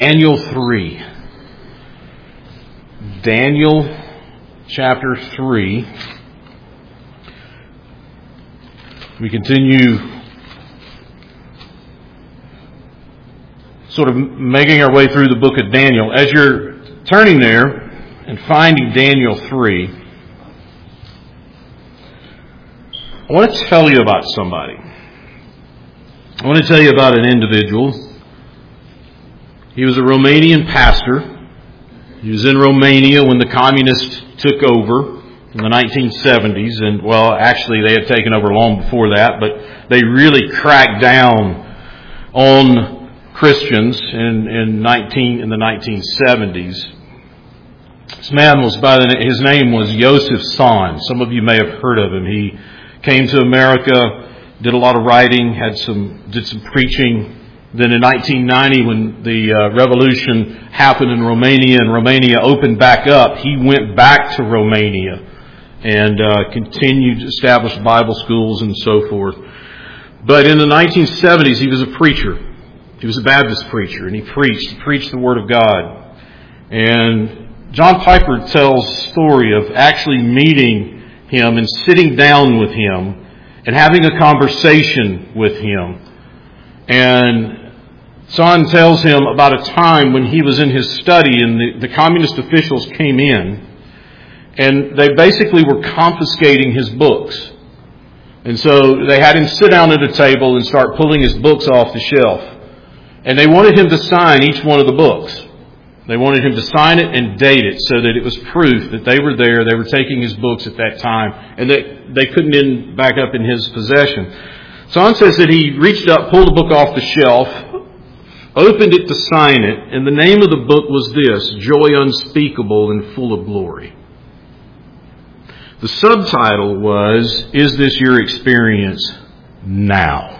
Daniel 3. Daniel chapter 3. We continue sort of making our way through the book of Daniel. As you're turning there and finding Daniel 3, I want to tell you about somebody. I want to tell you about an individual. He was a Romanian pastor. He was in Romania when the communists took over in the 1970s. And, well, actually they had taken over long before that, but they really cracked down on Christians in the 1970s. This man was his name was Joseph Tson. Some of you may have heard of him. He came to America, did a lot of writing, did some preaching. Then in 1990, when the revolution happened in Romania and Romania opened back up, he went back to Romania and continued to establish Bible schools and so forth. But in the 1970s, he was a preacher. He was a Baptist preacher, and he preached the Word of God. And John Piper tells the story of actually meeting him and sitting down with him and having a conversation with him. And Tson tells him about a time when he was in his study and the communist officials came in and they basically were confiscating his books. And so they had him sit down at a table and start pulling his books off the shelf. And they wanted him to sign each one of the books. They wanted him to sign it and date it so that it was proof that they were there, they were taking his books at that time, and that they couldn't end back up in his possession. Tson says that he reached up, pulled the book off the shelf, opened it to sign it, and the name of the book was this, Joy Unspeakable and Full of Glory. The subtitle was, Is This Your Experience Now?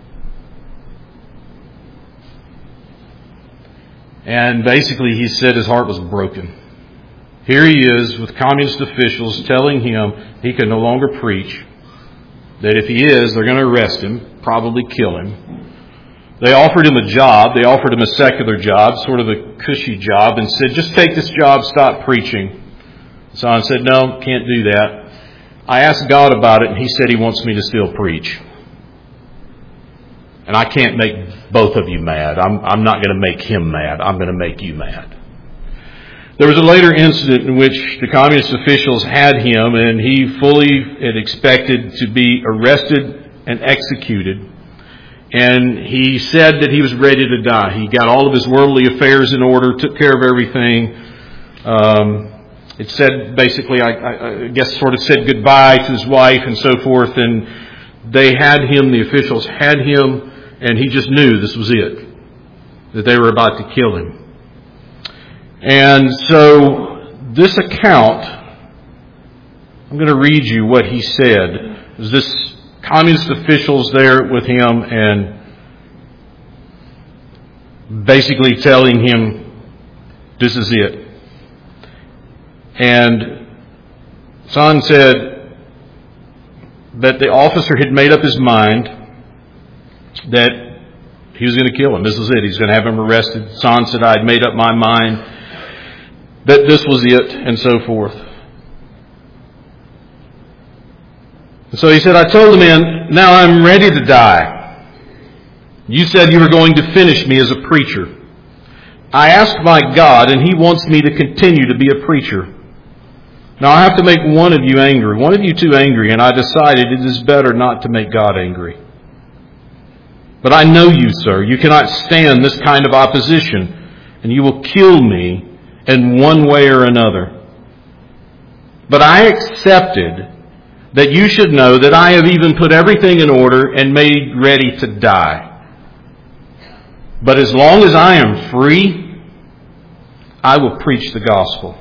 And basically he said his heart was broken. Here he is with communist officials telling him he can no longer preach, that if he is, they're going to arrest him, probably kill him. They offered him a job. They offered him a secular job, sort of a cushy job, and said, just take this job, stop preaching. Tson said, no, can't do that. I asked God about it, and He said He wants me to still preach. And I can't make both of you mad. I'm not going to make him mad. I'm going to make you mad. There was a later incident in which the communist officials had him, and he fully had expected to be arrested and executed. And he said that he was ready to die. He got all of his worldly affairs in order, took care of everything. It said basically, I guess sort of said goodbye to his wife and so forth. And they had him, the officials had him, and he just knew this was it, that they were about to kill him. And so this account, I'm going to read you what he said. There's this communist officials there with him and basically telling him, this is it. And Tson said that the officer had made up his mind that he was going to kill him. This was it. He's going to have him arrested. Tson said, I had made up my mind that this was it, and so forth. And so he said, I told the man, now I'm ready to die. You said you were going to finish me as a preacher. I asked my God, and He wants me to continue to be a preacher. Now I have to make one of you angry, one of you two angry, and I decided it is better not to make God angry. But I know you, sir. You cannot stand this kind of opposition, and you will kill me in one way or another. But I accepted that you should know that I have even put everything in order and made ready to die. But as long as I am free, I will preach the gospel.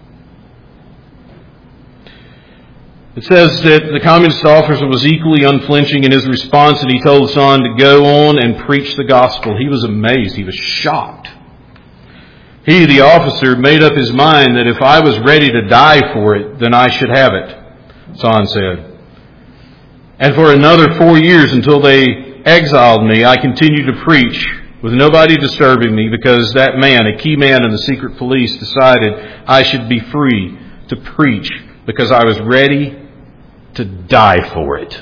It says that the communist officer was equally unflinching in his response, and he told Tson to go on and preach the gospel. He was amazed. He was shocked. He, the officer, made up his mind that if I was ready to die for it, then I should have it, Tson said. And for another 4 years until they exiled me, I continued to preach with nobody disturbing me, because that man, a key man in the secret police, decided I should be free to preach because I was ready to die for it.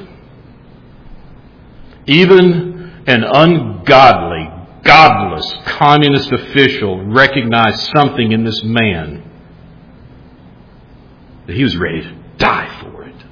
Even an ungodly, godless communist official recognized something in this man that he was ready to die for it.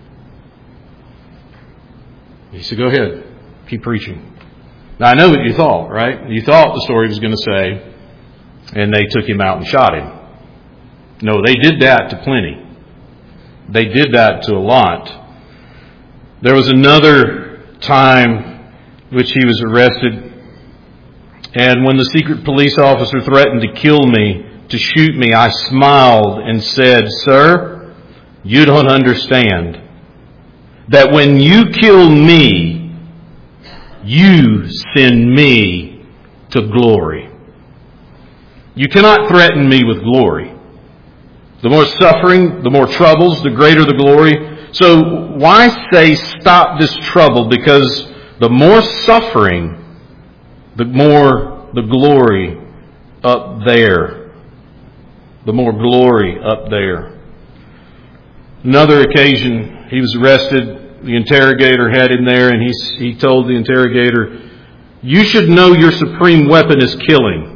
He said, go ahead, keep preaching. Now, I know what you thought, right? You thought the story was going to say, and they took him out and shot him. No, they did that to plenty. They did that to a lot. There was another time which he was arrested, and when the secret police officer threatened to kill me, to shoot me, I smiled and said, "Sir, you don't understand that when you kill me, you send me to glory. You cannot threaten me with glory. The more suffering, the more troubles, the greater the glory. So why say stop this trouble? Because the more suffering, the more the glory up there. The more glory up there." Another occasion, he was arrested. The interrogator had him there, and he told the interrogator, "You should know your supreme weapon is killing.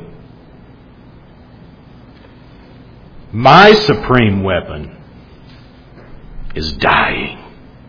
My supreme weapon is dying."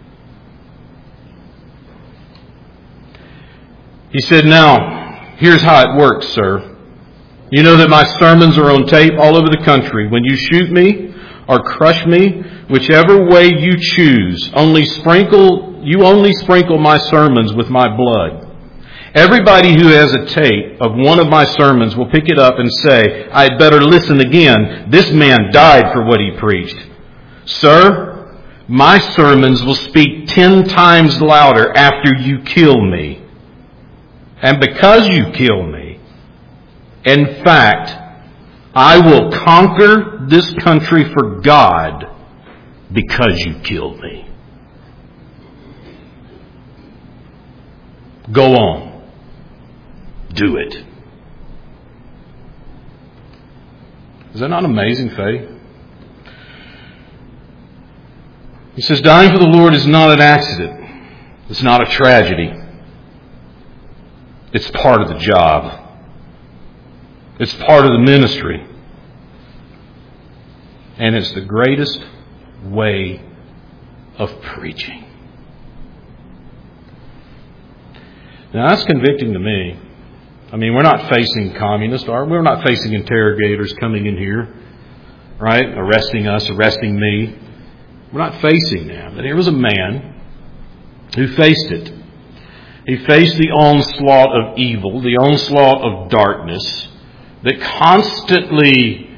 He said, "Now, here's how it works, sir. You know that my sermons are on tape all over the country. When you shoot me or crush me, whichever way you choose, you only sprinkle my sermons with my blood. Everybody who has a tape of one of my sermons will pick it up and say, 'I'd better listen again. This man died for what he preached.' Sir, my sermons will speak 10 times louder after you kill me. And because you kill me, in fact, I will conquer this country for God because you killed me. Go on. Do it." Is that not amazing faith? He says, dying for the Lord is not an accident. It's not a tragedy. It's part of the job. It's part of the ministry. And it's the greatest way of preaching. Now that's convicting to me. I mean, we're not facing communists, are we? We're not facing interrogators coming in here, right? Arresting us, arresting me. We're not facing that. But here was a man who faced it. He faced the onslaught of evil, the onslaught of darkness that constantly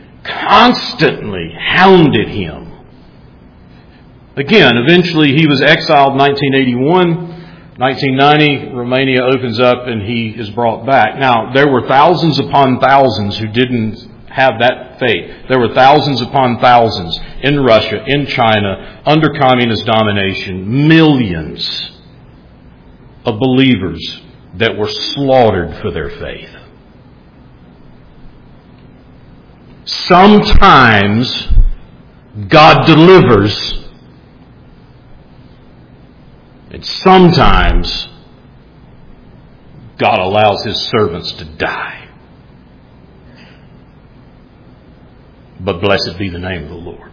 hounded him. Again, eventually he was exiled in 1981. 1990, Romania opens up and he is brought back. Now, there were thousands upon thousands who didn't have that faith. There were thousands upon thousands in Russia, in China, under communist domination. Millions of believers that were slaughtered for their faith. Sometimes God delivers, and sometimes God allows His servants to die. But blessed be the name of the Lord.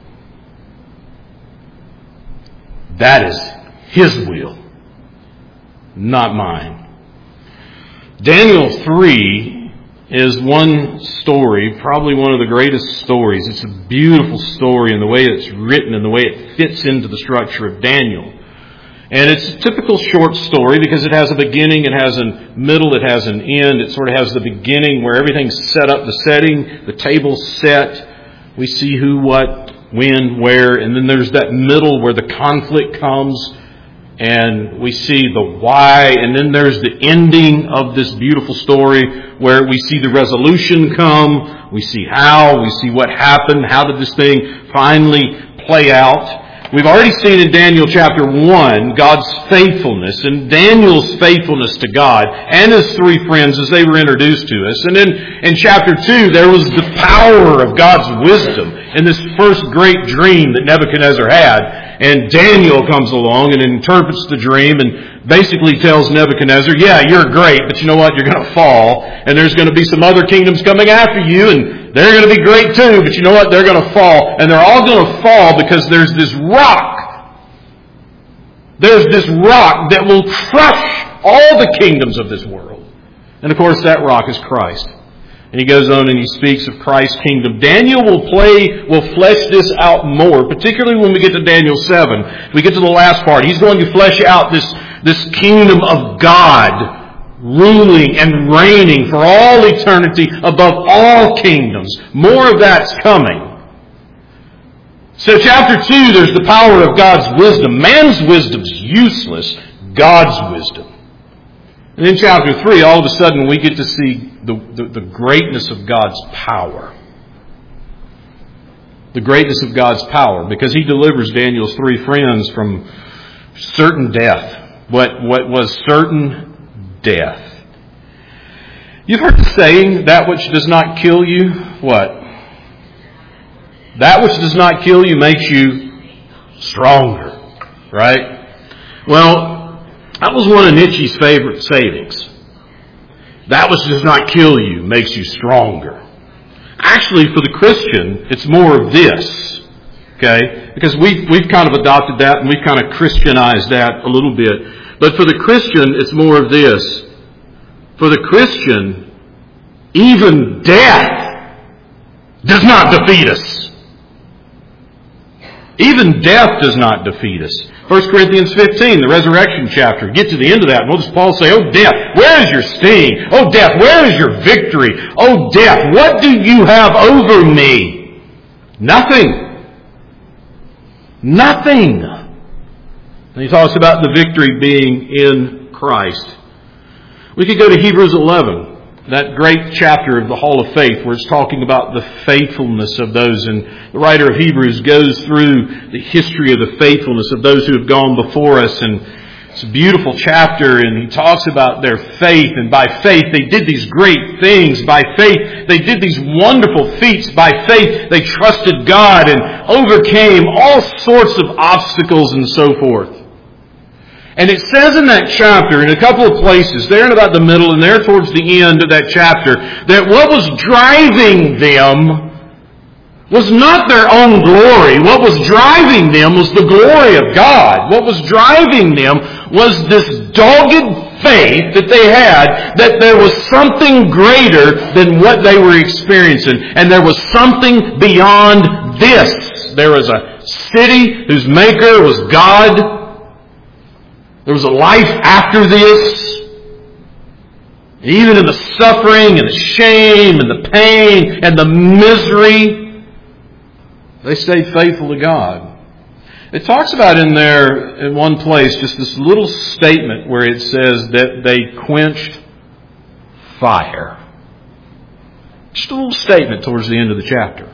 That is His will, not mine. Daniel 3 is one story, probably one of the greatest stories. It's a beautiful story in the way it's written and the way it fits into the structure of Daniel. And it's a typical short story because it has a beginning, it has a middle, it has an end. It sort of has the beginning where everything's set up, the setting, the table's set. We see who, what, when, where, and then there's that middle where the conflict comes. And we see the why, and then there's the ending of this beautiful story where we see the resolution come, we see how, we see what happened, how did this thing finally play out. We've already seen in Daniel chapter 1 God's faithfulness and Daniel's faithfulness to God and his three friends as they were introduced to us. And then in chapter 2 there was the power of God's wisdom in this first great dream that Nebuchadnezzar had. And Daniel comes along and interprets the dream and basically tells Nebuchadnezzar, yeah, you're great, but you know what? You're going to fall. And there's going to be some other kingdoms coming after you, and they're going to be great too, but you know what? They're going to fall. And they're all going to fall because there's this rock. There's this rock that will crush all the kingdoms of this world. And of course, that rock is Christ. And he goes on and he speaks of Christ's kingdom. Daniel will flesh this out more, particularly when we get to Daniel 7. We get to the last part. He's going to flesh out this kingdom of God ruling and reigning for all eternity above all kingdoms. More of that's coming. So chapter 2, there's the power of God's wisdom. Man's wisdom's useless. God's wisdom. And in chapter 3, all of a sudden we get to see the greatness of God's power. The greatness of God's power. Because he delivers Daniel's three friends from certain death. What was certain death. You've heard the saying, that which does not kill you, what? That which does not kill you makes you stronger. Right? Well, that was one of Nietzsche's favorite sayings. That which does not kill you makes you stronger. Actually, for the Christian, it's more of this. Okay? Because we've kind of adopted that and we've kind of Christianized that a little bit. But for the Christian, it's more of this. For the Christian, even death does not defeat us. Even death does not defeat us. 1 Corinthians 15, the resurrection chapter. Get to the end of that, and what does Paul say? Oh, death, where is your sting? Oh, death, where is your victory? Oh, death, what do you have over me? Nothing. Nothing. And he talks about the victory being in Christ. We could go to Hebrews 11. That great chapter of the Hall of Faith where it's talking about the faithfulness of those. And the writer of Hebrews goes through the history of the faithfulness of those who have gone before us. And it's a beautiful chapter. And he talks about their faith. And by faith they did these great things. By faith they did these wonderful feats. By faith they trusted God and overcame all sorts of obstacles and so forth. And it says in that chapter, in a couple of places, there in about the middle and there towards the end of that chapter, that what was driving them was not their own glory. What was driving them was the glory of God. What was driving them was this dogged faith that they had that there was something greater than what they were experiencing. And there was something beyond this. There was a city whose maker was God. There was a life after this. Even in the suffering and the shame and the pain and the misery, they stayed faithful to God. It talks about in there, in one place, just this little statement where it says that they quenched fire. Just a little statement towards the end of the chapter.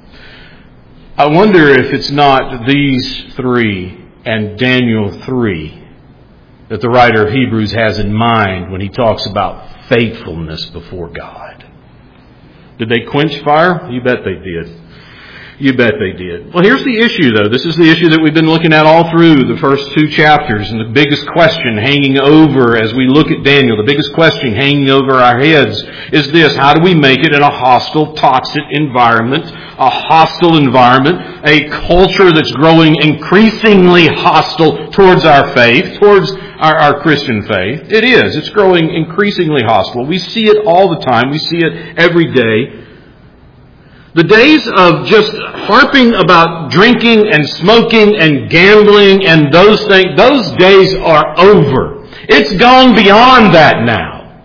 I wonder if it's not these three and Daniel 3 that the writer of Hebrews has in mind when he talks about faithfulness before God. Did they quench fire? You bet they did. You bet they did. Well, here's the issue, though. This is the issue that we've been looking at all through the first two chapters. And the biggest question hanging over as we look at Daniel, the biggest question hanging over our heads is this. How do we make it in a hostile, toxic environment? A hostile environment. A culture that's growing increasingly hostile towards our faith, towards our Christian faith. It is. It's growing increasingly hostile. We see it all the time. We see it every day. The days of just harping about drinking and smoking and gambling and those things, those days are over. It's gone beyond that now.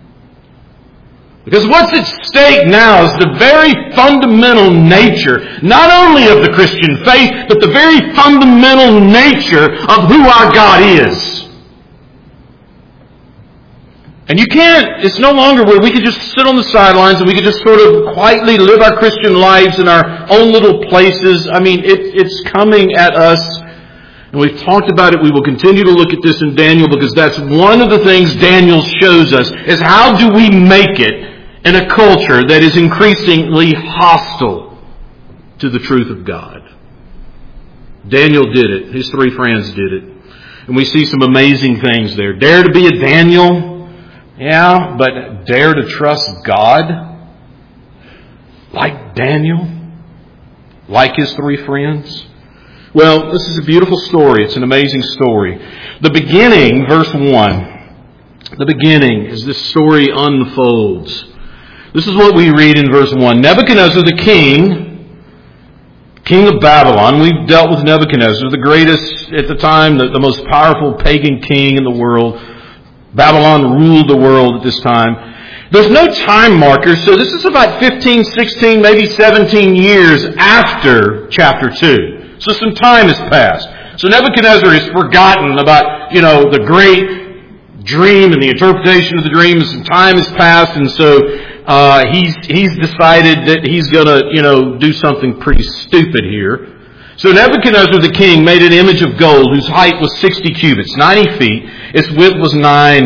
Because what's at stake now is the very fundamental nature, not only of the Christian faith, but the very fundamental nature of who our God is. And it's no longer where we could just sit on the sidelines and we could just sort of quietly live our Christian lives in our own little places. I mean, it's coming at us. And we've talked about it. We will continue to look at this in Daniel because that's one of the things Daniel shows us is how do we make it in a culture that is increasingly hostile to the truth of God. Daniel did it. His three friends did it. And we see some amazing things there. Dare to be a Daniel. Yeah, but dare to trust God like Daniel, like his three friends. Well, this is a beautiful story. It's an amazing story. The beginning, verse 1, the beginning as this story unfolds. This is what we read in verse 1. Nebuchadnezzar the king of Babylon. We've dealt with Nebuchadnezzar, the greatest at the time, the most powerful pagan king in the world. Babylon ruled the world at this time. There's no time marker, so this is about 15, 16, maybe 17 years after chapter 2. So some time has passed. So Nebuchadnezzar has forgotten about, the great dream and the interpretation of the dream. Some time has passed, and so he's decided that he's going to, do something pretty stupid here. So Nebuchadnezzar the king made an image of gold whose height was 60 cubits, 90 feet. Its width was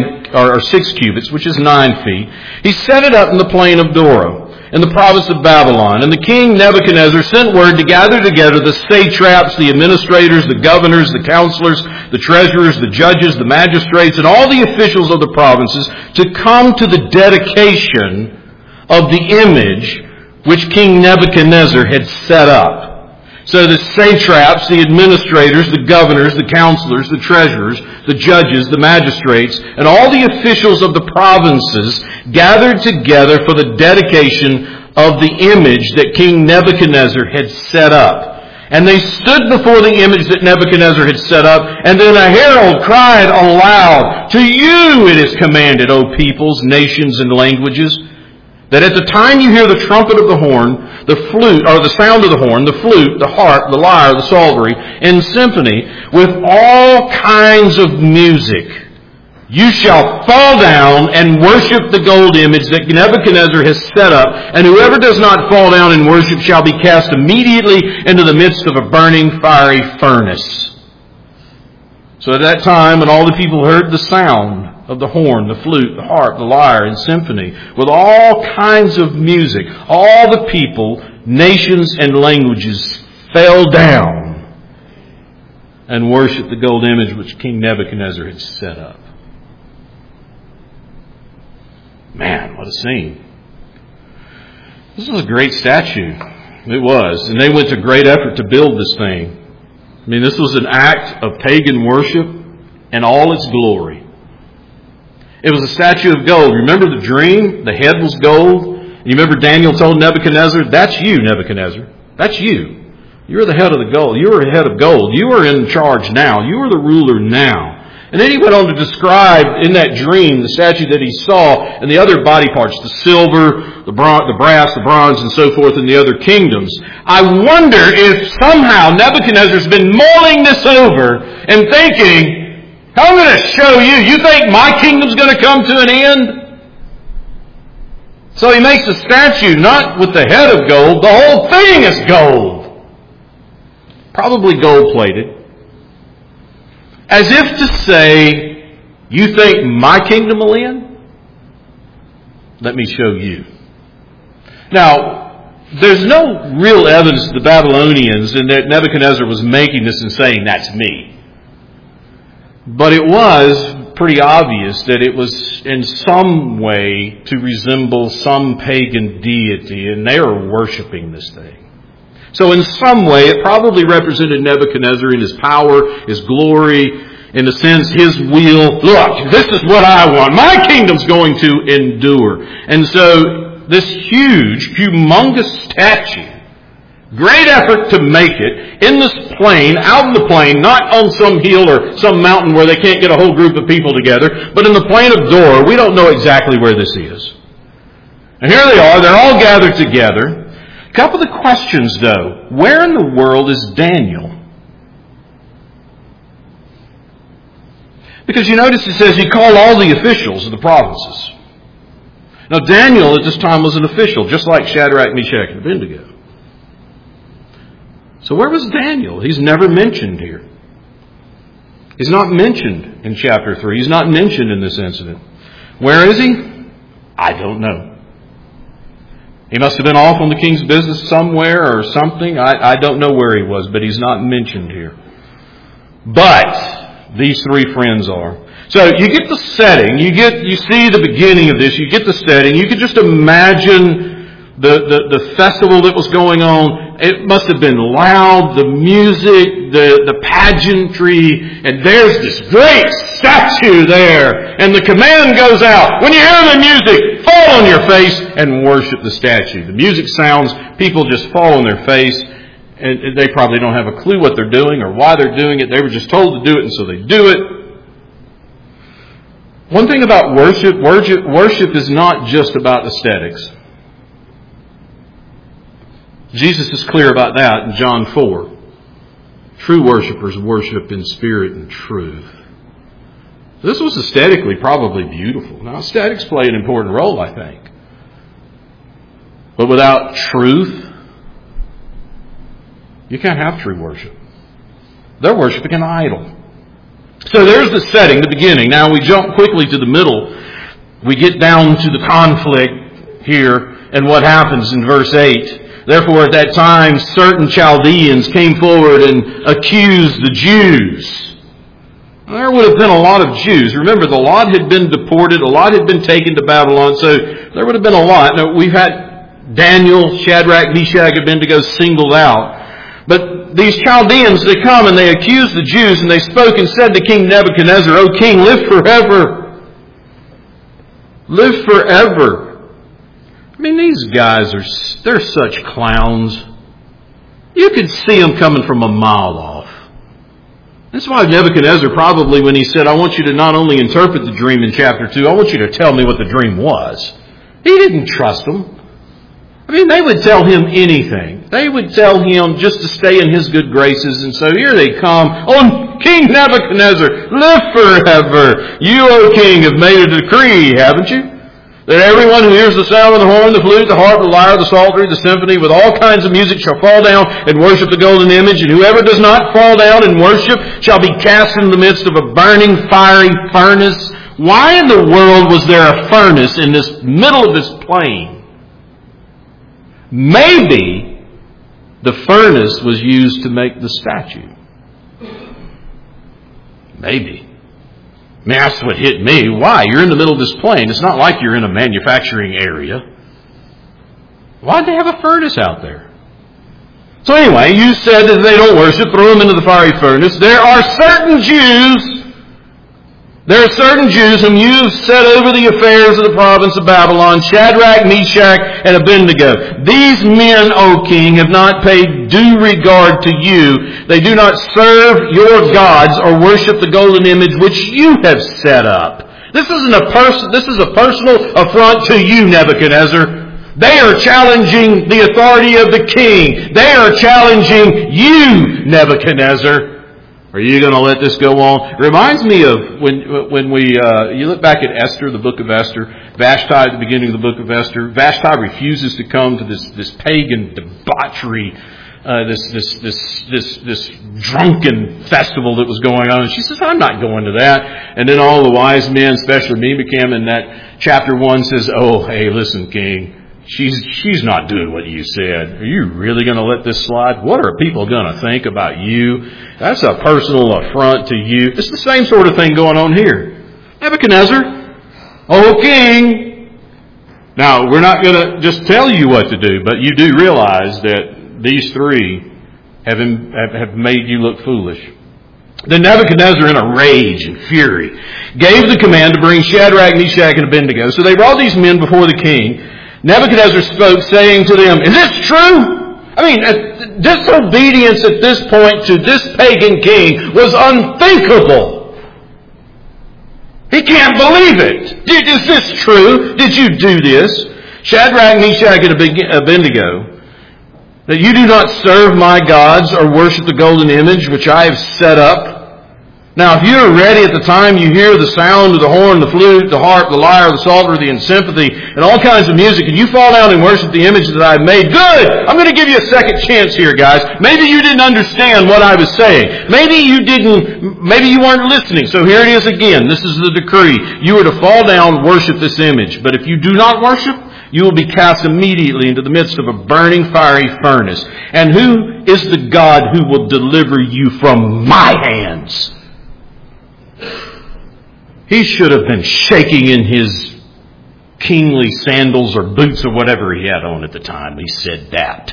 6 cubits, which is 9 feet. He set it up in the plain of Dura, in the province of Babylon. And the king Nebuchadnezzar sent word to gather together the satraps, the administrators, the governors, the counselors, the treasurers, the judges, the magistrates, and all the officials of the provinces to come to the dedication of the image which King Nebuchadnezzar had set up. So the satraps, the administrators, the governors, the counselors, the treasurers, the judges, the magistrates, and all the officials of the provinces gathered together for the dedication of the image that King Nebuchadnezzar had set up. And they stood before the image that Nebuchadnezzar had set up, and then a herald cried aloud, "To you it is commanded, O peoples, nations, and languages, that at the time you hear the trumpet of the horn, the flute, or the sound of the horn, the flute, the harp, the lyre, the psaltery, and symphony, with all kinds of music, you shall fall down and worship the gold image that Nebuchadnezzar has set up, and whoever does not fall down and worship shall be cast immediately into the midst of a burning fiery furnace." So at that time, when all the people heard the sound of the horn, the flute, the harp, the lyre, and symphony, with all kinds of music, all the people, nations, and languages fell down and worshipped the gold image which King Nebuchadnezzar had set up. Man, what a scene. This was a great statue. It was. And they went to great effort to build this thing. I mean, this was an act of pagan worship in all its glory. It was a statue of gold. Remember the dream? The head was gold. You remember Daniel told Nebuchadnezzar, "That's you, Nebuchadnezzar. That's you. You're the head of the gold. You are the head of gold. You are in charge now. You are the ruler now." And then he went on to describe in that dream the statue that he saw and the other body parts, the silver, the brass, the bronze, and so forth in the other kingdoms. I wonder if somehow Nebuchadnezzar's been mulling this over and thinking, I'm going to show you. You think my kingdom's going to come to an end? So he makes a statue not with the head of gold. The whole thing is gold. Probably gold-plated. As if to say, you think my kingdom will end? Let me show you. Now, there's no real evidence to the Babylonians in that Nebuchadnezzar was making this and saying, "That's me." But it was pretty obvious that it was in some way to resemble some pagan deity, and they were worshiping this thing. So in some way, it probably represented Nebuchadnezzar in his power, his glory, in a sense, his will. Look, this is what I want. My kingdom's going to endure. And so this huge, humongous statue, great effort to make it in this plain, out in the plain, not on some hill or some mountain where they can't get a whole group of people together, but in the plain of Dura. We don't know exactly where this is. And here they are. They're all gathered together. A couple of questions, though. Where in the world is Daniel? Because you notice it says he called all the officials of the provinces. Now Daniel at this time was an official, just like Shadrach, Meshach, and Abednego. So where was Daniel? He's never mentioned here. He's not mentioned in chapter 3. He's not mentioned in this incident. Where is he? I don't know. He must have been off on the king's business somewhere or something. I don't know where he was, but he's not mentioned here. But these three friends are. So you get the setting. You see the beginning of this. You get the setting. You can just imagine the festival that was going on. It must have been loud, the music, the pageantry, and there's this great statue there. And the command goes out, when you hear the music, fall on your face and worship the statue. The music sounds, people just fall on their face, and they probably don't have a clue what they're doing or why they're doing it. They were just told to do it, and so they do it. One thing about worship is not just about aesthetics. Jesus is clear about that in John 4. True worshipers worship in spirit and truth. This was aesthetically probably beautiful. Now, aesthetics play an important role, I think. But without truth, you can't have true worship. They're worshiping an idol. So there's the setting, the beginning. Now we jump quickly to the middle. We get down to the conflict here and what happens in verse 8. Therefore, at that time, certain Chaldeans came forward and accused the Jews. There would have been a lot of Jews. Remember, the lot had been deported. A lot had been taken to Babylon. So there would have been a lot. Now, we've had Daniel, Shadrach, Meshach, Abednego singled out. But these Chaldeans, they come and they accuse the Jews, and they spoke and said to King Nebuchadnezzar, O king, live forever. Live forever. I mean, these guys they're such clowns. You could see them coming from a mile off. That's why Nebuchadnezzar probably, when he said, I want you to not only interpret the dream in chapter 2, I want you to tell me what the dream was. He didn't trust them. I mean, they would tell him anything. They would tell him just to stay in his good graces. And so here they come. Oh, King Nebuchadnezzar, live forever. You, O king, have made a decree, haven't you? That everyone who hears the sound of the horn, the flute, the harp, the lyre, the psaltery, the symphony, with all kinds of music shall fall down and worship the golden image. And whoever does not fall down and worship shall be cast into the midst of a burning, fiery furnace. Why in the world was there a furnace in this middle of this plain? Maybe the furnace was used to make the statue. Maybe. I mean, that's what hit me. Why? You're in the middle of this plain. It's not like you're in a manufacturing area. Why'd they have a furnace out there? So anyway, you said that they don't worship, throw them into the fiery furnace. There are certain Jews whom you've set over the affairs of the province of Babylon, Shadrach, Meshach, and Abednego. These men, O king, have not paid due regard to you. They do not serve your gods or worship the golden image which you have set up. This is a personal affront to you, Nebuchadnezzar. They are challenging the authority of the king. They are challenging you, Nebuchadnezzar. Are you going to let this go on? It reminds me of when you look back at Esther, the book of Esther, Vashti at the beginning of the book of Esther. Vashti refuses to come to this pagan debauchery, this drunken festival that was going on. And she says, I'm not going to that. And then all the wise men, especially Memucan in that chapter 1 says, oh, hey, listen, king. She's not doing what you said. Are you really going to let this slide? What are people going to think about you? That's a personal affront to you. It's the same sort of thing going on here. Nebuchadnezzar, O king. Now, we're not going to just tell you what to do, but you do realize that these three have made you look foolish. Then Nebuchadnezzar, in a rage and fury, gave the command to bring Shadrach, Meshach, and Abednego. So they brought these men before the king. Nebuchadnezzar spoke, saying to them, is this true? I mean, disobedience at this point to this pagan king was unthinkable. He can't believe it. Is this true? Did you do this? Shadrach, Meshach, and Abednego, that you do not serve my gods or worship the golden image which I have set up. Now, if you're ready at the time you hear the sound of the horn, the flute, the harp, the lyre, the psaltery, the sympathy, and all kinds of music, and you fall down and worship the image that I've made, good! I'm going to give you a second chance here, guys. Maybe you didn't understand what I was saying. Maybe you weren't listening. So here it is again. This is the decree. You are to fall down, worship this image. But if you do not worship, you will be cast immediately into the midst of a burning fiery furnace. And who is the God who will deliver you from my hands? He should have been shaking in his kingly sandals or boots or whatever he had on at the time he said that.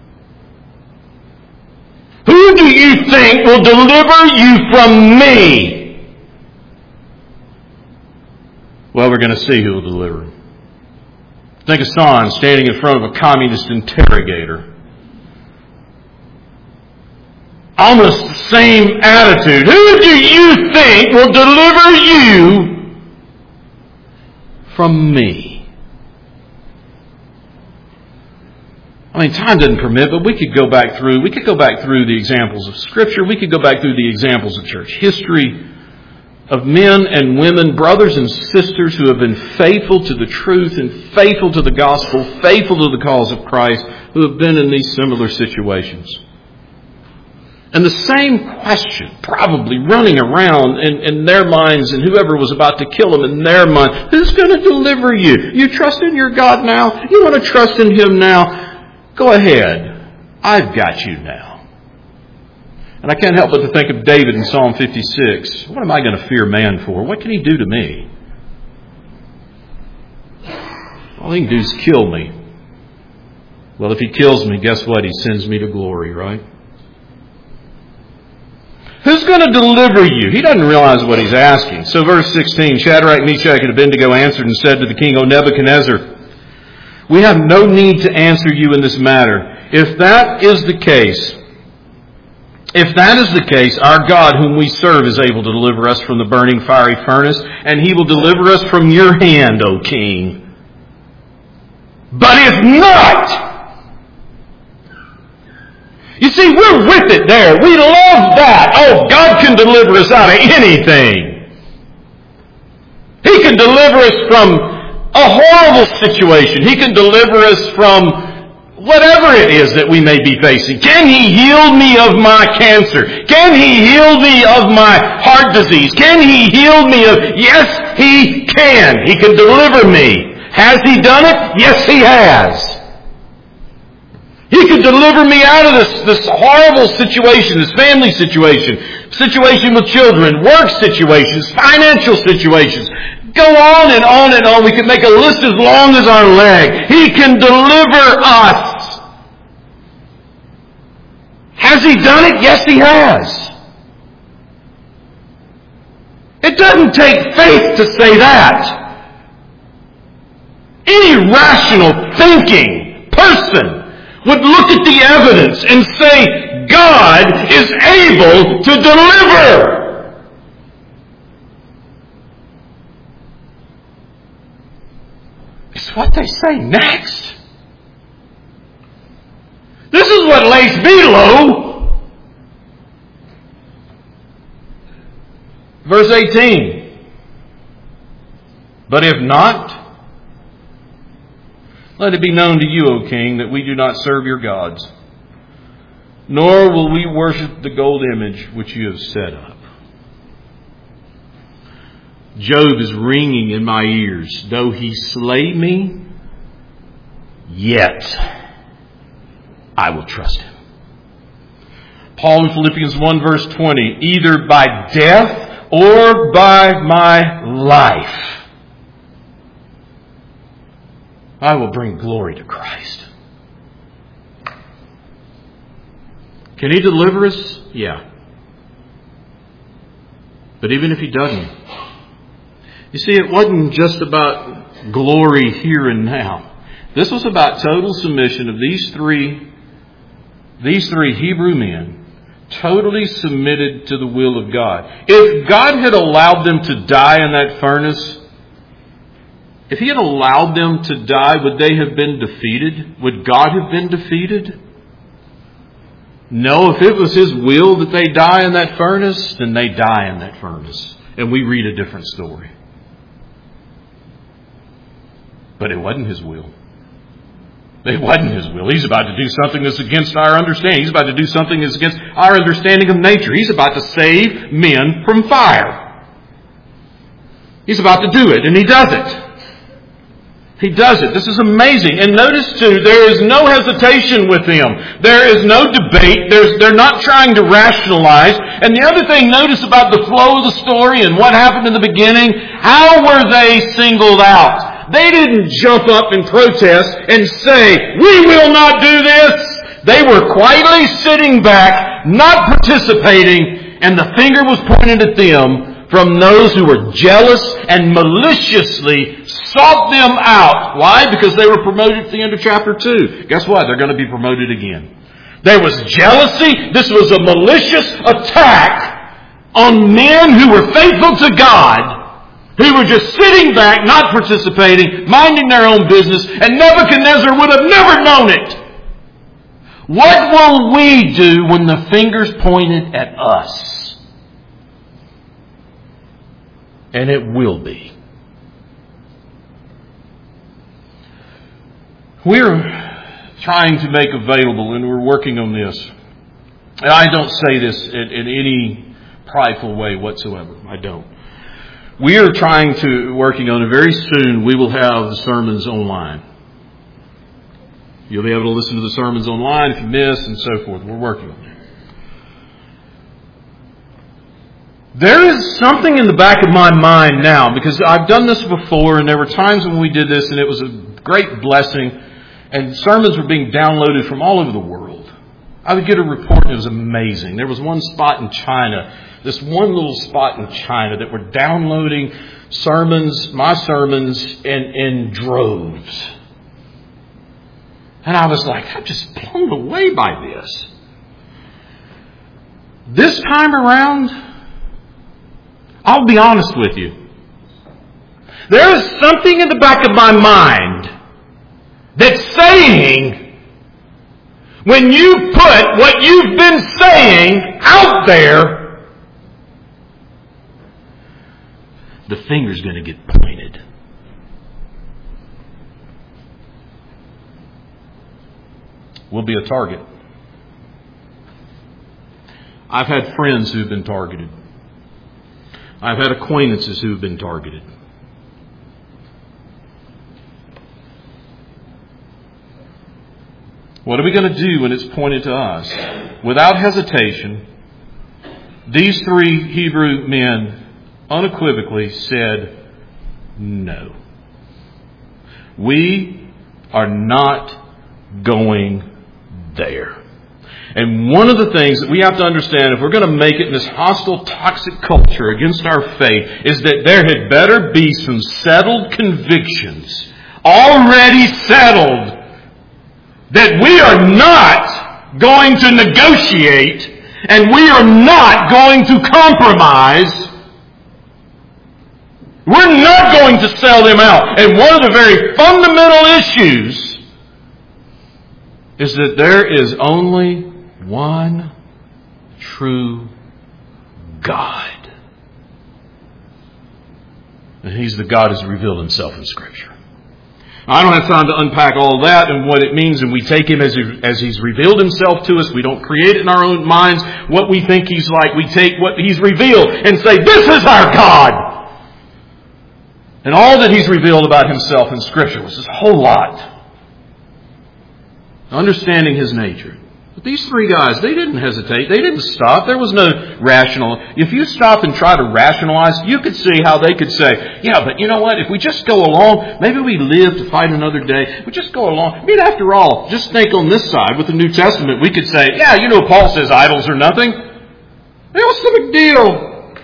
Who do you think will deliver you from me? Well, we're going to see who will deliver him. Think of Son standing in front of a communist interrogator. Almost the same attitude. Who do you think will deliver you from me? I mean, time doesn't permit, but we could go back through the examples of Scripture. We could go back through the examples of church history of men and women, brothers and sisters who have been faithful to the truth and faithful to the gospel, faithful to the cause of Christ, who have been in these similar situations. And the same question probably running around in their minds, and whoever was about to kill them in their mind, who's going to deliver you? You trust in your God now? You want to trust in Him now? Go ahead. I've got you now. And I can't help but to think of David in Psalm 56. What am I going to fear man for? What can he do to me? All he can do is kill me. Well, if he kills me, guess what? He sends me to glory, right? Who's going to deliver you? He doesn't realize what he's asking. So verse 16, Shadrach, Meshach, and Abednego answered and said to the king, O Nebuchadnezzar, we have no need to answer you in this matter. If that is the case, our God whom we serve is able to deliver us from the burning fiery furnace, and He will deliver us from your hand, O king. But if not, you see, we're with it there. We love that. Oh, God can deliver us out of anything. He can deliver us from a horrible situation. He can deliver us from whatever it is that we may be facing. Can He heal me of my cancer? Can He heal me of my heart disease? Can He heal me of... Yes, He can. He can deliver me. Has He done it? Yes, He has. He could deliver me out of this horrible situation, this family situation with children, work situations, financial situations. Go on and on and on. We could make a list as long as our leg. He can deliver us. Has He done it? Yes, He has. It doesn't take faith to say that. Any rational thinking person would look at the evidence and say, God is able to deliver. It's what they say next. This is what lays below. Verse 18. But if not, let it be known to you, O king, that we do not serve your gods, nor will we worship the gold image which you have set up. Job is ringing in my ears. Though he slay me, yet I will trust him. Paul in Philippians 1 verse 20, either by death or by my life, I will bring glory to Christ. Can He deliver us? Yeah. But even if He doesn't, you see, it wasn't just about glory here and now. This was about total submission of these three Hebrew men, totally submitted to the will of God. If God had allowed them to die in that furnace, if He had allowed them to die, would they have been defeated? Would God have been defeated? No, if it was His will that they die in that furnace, then they die in that furnace. And we read a different story. But it wasn't His will. It wasn't His will. He's about to do something that's against our understanding. He's about to do something that's against our understanding of nature. He's about to save men from fire. He's about to do it, and He does it. He does it. This is amazing. And notice too, there is no hesitation with them. There is no debate. They're not trying to rationalize. And the other thing, notice about the flow of the story and what happened in the beginning. How were they singled out? They didn't jump up and protest and say, "We will not do this." They were quietly sitting back, not participating, and the finger was pointed at them from those who were jealous and maliciously sought them out. Why? Because they were promoted at the end of chapter 2. Guess what? They're going to be promoted again. There was jealousy. This was a malicious attack on men who were faithful to God, who were just sitting back, not participating, minding their own business, and Nebuchadnezzar would have never known it. What will we do when the finger's pointed at us? And it will be. We're trying to make available, and we're working on this. And I don't say this in any prideful way whatsoever. I don't. We are working on it. Very soon we will have the sermons online. You'll be able to listen to the sermons online if you miss and so forth. We're working on it. There is something in the back of my mind now, because I've done this before, and there were times when we did this, and it was a great blessing, and sermons were being downloaded from all over the world. I would get a report, and it was amazing. There was one spot in China, this one little spot in China, that were downloading sermons, my sermons, in droves. And I was like, I'm just blown away by this. This time around, I'll be honest with you. There is something in the back of my mind that's saying, when you put what you've been saying out there, the finger's going to get pointed. We'll be a target. I've had friends who've been targeted. I've had acquaintances who have been targeted. What are we going to do when it's pointed to us? Without hesitation, these 3 Hebrew men unequivocally said, no. We are not going there. And one of the things that we have to understand, if we're going to make it in this hostile, toxic culture against our faith, is that there had better be some settled convictions, already settled, that we are not going to negotiate and we are not going to compromise. We're not going to sell them out. And one of the very fundamental issues is that there is only one true God. And He's the God who's revealed Himself in Scripture. Now, I don't have time to unpack all that and what it means, and we take Him as He's revealed Himself to us. We don't create it in our own minds what we think He's like. We take what He's revealed and say, this is our God. And all that He's revealed about Himself in Scripture was this whole lot. Understanding His nature. But these 3 guys, they didn't hesitate. They didn't stop. There was no rational. If you stop and try to rationalize, you could see how they could say, yeah, but you know what? If we just go along, maybe we live to fight another day. We just go along. I mean, after all, just think on this side with the New Testament, we could say, yeah, you know, Paul says idols are nothing. Hey, what's the big deal?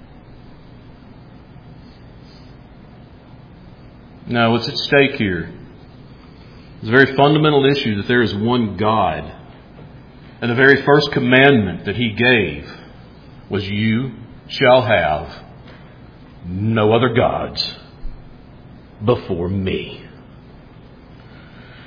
No, what's at stake here? It's a very fundamental issue that there is one God. And the very first commandment that He gave was, you shall have no other gods before me.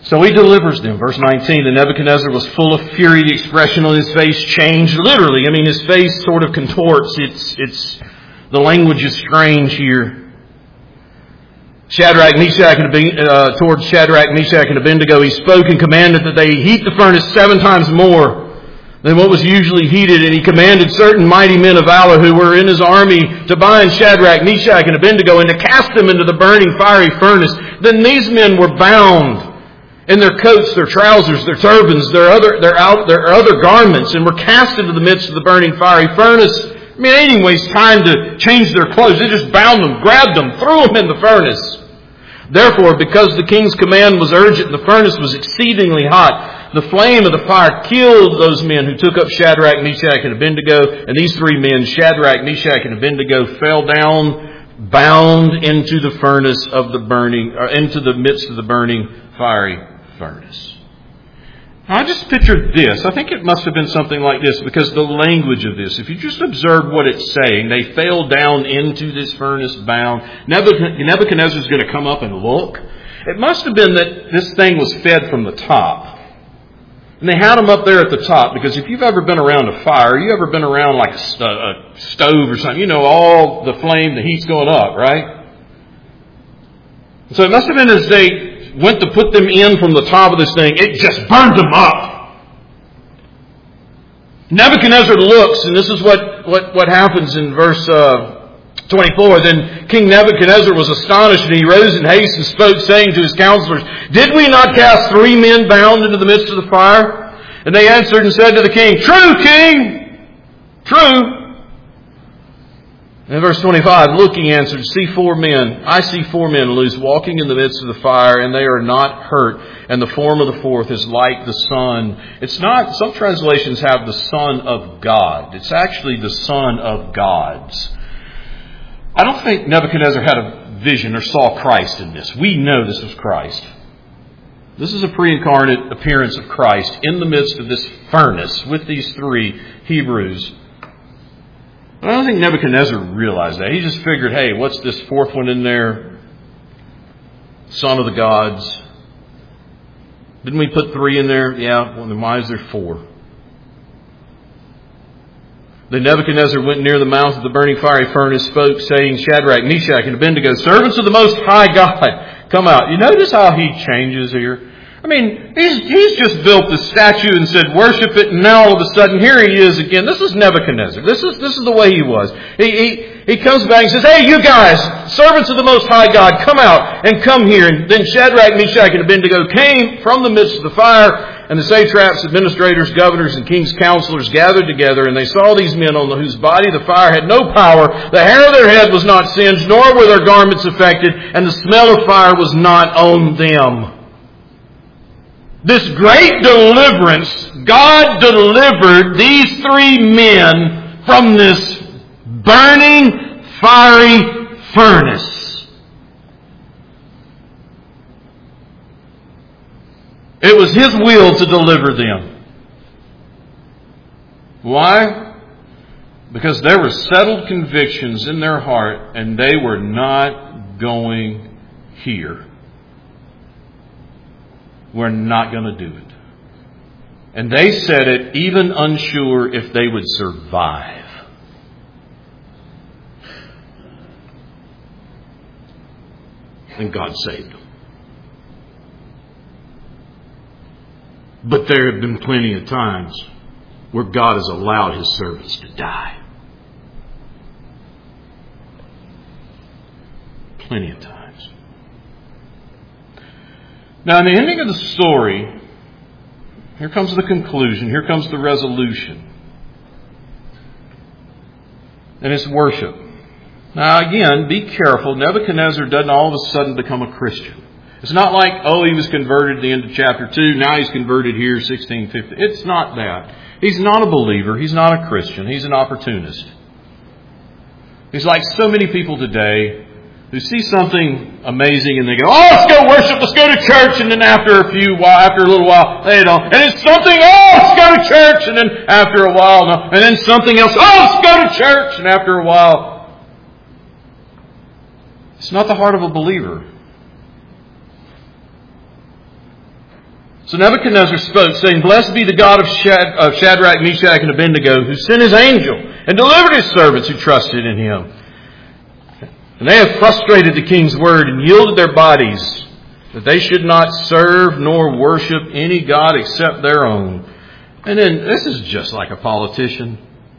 So he delivers them. Verse 19, the Nebuchadnezzar was full of fury. The expression on his face changed literally. I mean, his face sort of contorts. The language is strange here. Shadrach, Meshach, and towards Shadrach, Meshach, and Abednego, he spoke and commanded that they heat the furnace 7 times more than what was usually heated. And he commanded certain mighty men of valor who were in his army to bind Shadrach, Meshach, and Abednego and to cast them into the burning fiery furnace. Then these men were bound in their coats, their trousers, their turbans, their other garments, and were cast into the midst of the burning fiery furnace. I mean, they didn't waste time to change their clothes. They just bound them, grabbed them, threw them in the furnace. Therefore, because the king's command was urgent and the furnace was exceedingly hot, the flame of the fire killed those men who took up Shadrach, Meshach, and Abednego. And these 3 men, Shadrach, Meshach, and Abednego, fell down, bound into the furnace of the burning, or into the midst of the burning fiery furnace. Now, I just pictured this. I think it must have been something like this because the language of this, if you just observe what it's saying, they fell down into this furnace bound. Nebuchadnezzar's going to come up and look. It must have been that this thing was fed from the top. And they had them up there at the top because if you've ever been around a fire, you ever been around like a stove or something, you know, all the flame, the heat's going up, right? So it must have been as they went to put them in from the top of this thing, it just burned them up. Nebuchadnezzar looks, and this is what happens in verse 24. Then King Nebuchadnezzar was astonished, and he rose in haste and spoke, saying to his counselors, "Did we not cast 3 men bound into the midst of the fire?" And they answered and said to the king, "True, king, true." In verse 25, look, he answered, I see 4 men loose, walking in the midst of the fire, and they are not hurt. And the form of the 4th is like the Son. It's not, some translations have the Son of God. It's actually the Son of gods. I don't think Nebuchadnezzar had a vision or saw Christ in this. We know this was Christ. This is a pre-incarnate appearance of Christ in the midst of this furnace with these 3 Hebrews. I don't think Nebuchadnezzar realized that. He just figured, hey, what's this 4th one in there? Son of the gods. Didn't we put 3 in there? Yeah, well, then why is there 4? Then Nebuchadnezzar went near the mouth of the burning fiery furnace, spoke, saying, Shadrach, Meshach, and Abednego, servants of the Most High God, come out. You notice how he changes here? I mean, he's just built the statue and said, worship it, and now all of a sudden, here he is again. This is Nebuchadnezzar. This is the way he was. He comes back and says, hey, you guys, servants of the Most High God, come out and come here. And then Shadrach, Meshach, and Abednego came from the midst of the fire, and the satraps, administrators, governors, and king's counselors gathered together, and they saw these men on whose body the fire had no power. The hair of their head was not singed, nor were their garments affected, and the smell of fire was not on them. This great deliverance, God delivered these 3 men from this burning, fiery furnace. It was His will to deliver them. Why? Because there were settled convictions in their heart, and they were not going here. We're not going to do it. And they said it even unsure if they would survive. And God saved them. But there have been plenty of times where God has allowed His servants to die. Plenty of times. Now, in the ending of the story, here comes the conclusion. Here comes the resolution. And it's worship. Now, again, be careful. Nebuchadnezzar doesn't all of a sudden become a Christian. It's not like, oh, he was converted at the end of chapter 2. Now he's converted here, 1650. It's not that. He's not a believer. He's not a Christian. He's an opportunist. He's like so many people today who see something amazing and they go, oh, let's go worship, let's go to church, and then after a little while, they don't. And it's something, oh, let's go to church, and then after a while, no. And then something else, oh, let's go to church, and after a while. It's not the heart of a believer. So Nebuchadnezzar spoke, saying, Blessed be the God of Shadrach, Meshach, and Abednego, who sent his angel and delivered his servants who trusted in him. And they have frustrated the king's word and yielded their bodies, that they should not serve nor worship any god except their own. And then, this is just like a politician.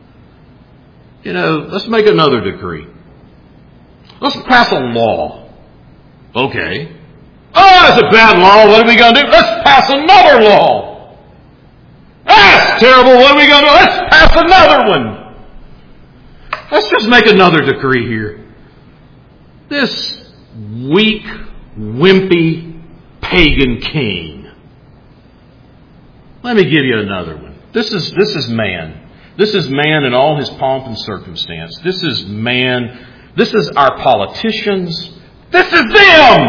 Let's make another decree. Let's pass a law. Okay. Oh, that's a bad law. What are we going to do? Let's pass another law. That's terrible. What are we going to do? Let's pass another one. Let's just make another decree here. This weak, wimpy, pagan king. Let me give you another one. This is man. This is man in all his pomp and circumstance. This is man. This is our politicians. This is them.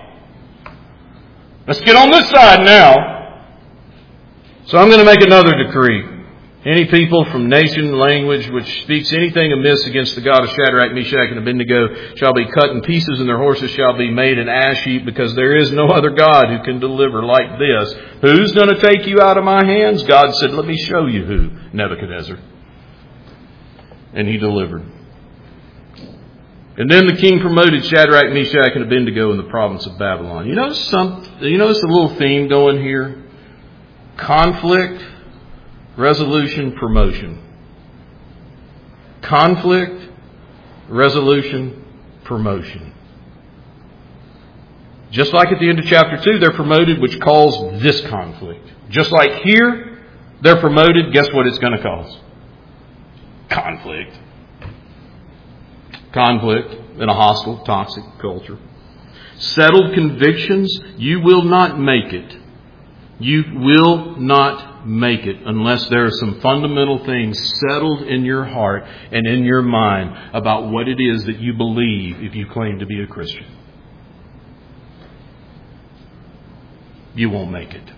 Let's get on this side now. So I'm going to make another decree. Any people from nation, language, which speaks anything amiss against the God of Shadrach, Meshach, and Abednego shall be cut in pieces, and their horses shall be made an ash heap, because there is no other God who can deliver like this. Who's going to take you out of my hands? God said, let me show you who, Nebuchadnezzar. And he delivered. And then the king promoted Shadrach, Meshach, and Abednego in the province of Babylon. You notice a little theme going here? Conflict, resolution, promotion. Conflict, resolution, promotion. Just like at the end of chapter 2, they're promoted, which caused this conflict. Just like here, they're promoted, guess what it's going to cause? Conflict. Conflict in a hostile, toxic culture. Settled convictions, you will not make it. You will not make it unless there are some fundamental things settled in your heart and in your mind about what it is that you believe if you claim to be a Christian. You won't make it.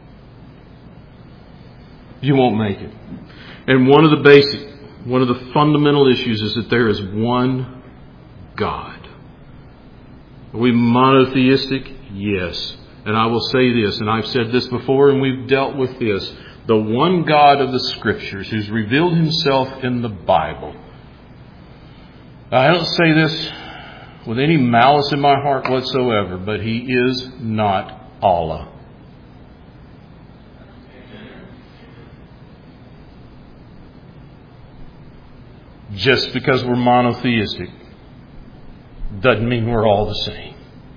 You won't make it. And one of the fundamental issues is that there is one God. Are we monotheistic? Yes. And I will say this, and I've said this before, and we've dealt with this. The one God of the Scriptures who's revealed Himself in the Bible. I don't say this with any malice in my heart whatsoever, but He is not Allah. Just because we're monotheistic doesn't mean we're all the same.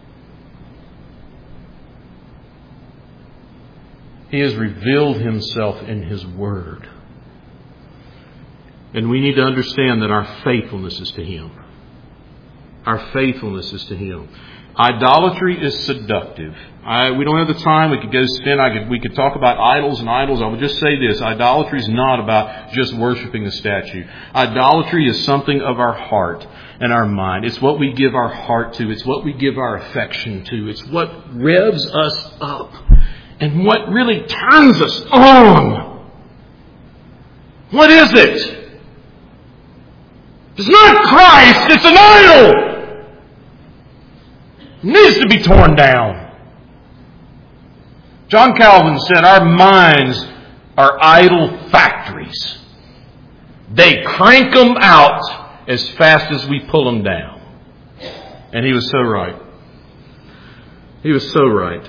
He has revealed Himself in His Word. And we need to understand that our faithfulness is to Him. Our faithfulness is to Him. Idolatry is seductive. We don't have the time. We could go spin. We could talk about idols and idols. I would just say this. Idolatry is not about just worshiping a statue. Idolatry is something of our heart and our mind. It's what we give our heart to. It's what we give our affection to. It's what revs us up. And what really turns us on. What is it? It's not Christ. It's an idol. It needs to be torn down. John Calvin said our minds are idol factories. They crank them out as fast as we pull them down. And he was so right. He was so right.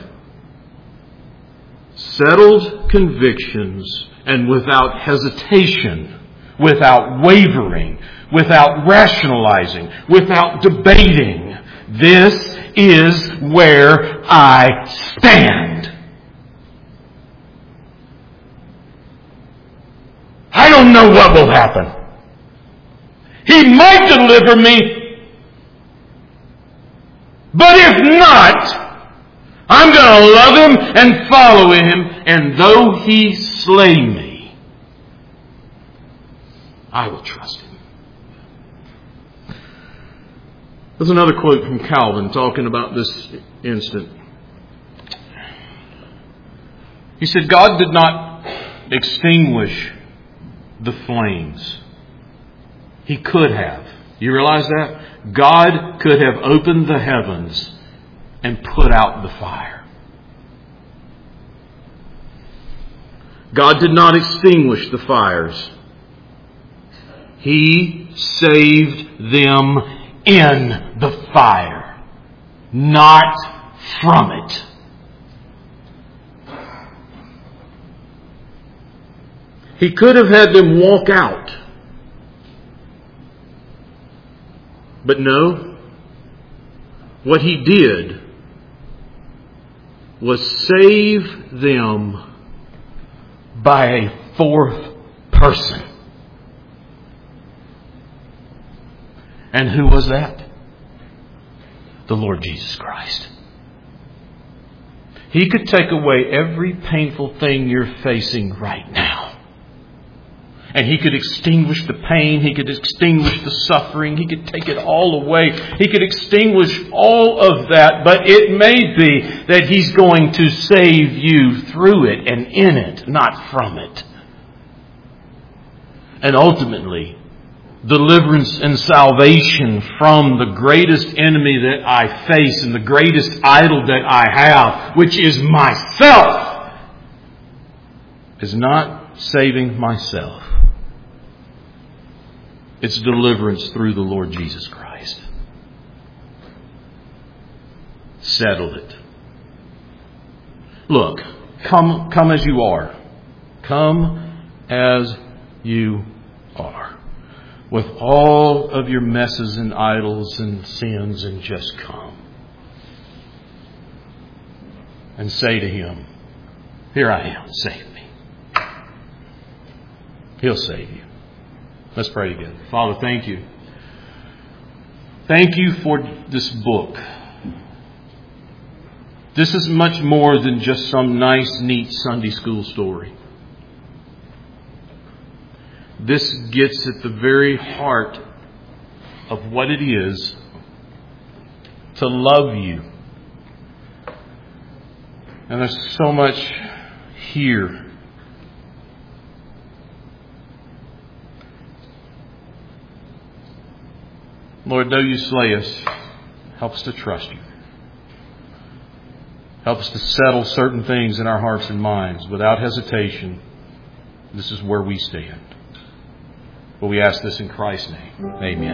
Settled convictions, and without hesitation, without wavering, without rationalizing, without debating, this is where I stand. I don't know what will happen. He might deliver me, but if not, I'm going to love Him and follow Him, and though He slay me, I will trust Him. There's another quote from Calvin talking about this instant. He said, God did not extinguish the flames. He could have. You realize that? God could have opened the heavens and put out the fire. God did not extinguish the fires. He saved them in the fire, not from it. He could have had them walk out. But no. What He did was save them by a fourth person. And who was that? The Lord Jesus Christ. He could take away every painful thing you're facing right now. And He could extinguish the pain. He could extinguish the suffering. He could take it all away. He could extinguish all of that. But it may be that He's going to save you through it and in it, not from it. And ultimately, deliverance and salvation from the greatest enemy that I face and the greatest idol that I have, which is myself, is not saving myself. It's deliverance through the Lord Jesus Christ. Settle it. Look, come as you are. Come as you are. With all of your messes and idols and sins, and just come. And say to Him, here I am, save me. He'll save you. Let's pray together. Father, thank you. Thank you for this book. This is much more than just some nice, neat Sunday school story. This gets at the very heart of what it is to love you. And there's so much here. Lord, though you slay us, help us to trust you. Help us to settle certain things in our hearts and minds without hesitation. This is where we stand. But we ask this in Christ's name. Amen.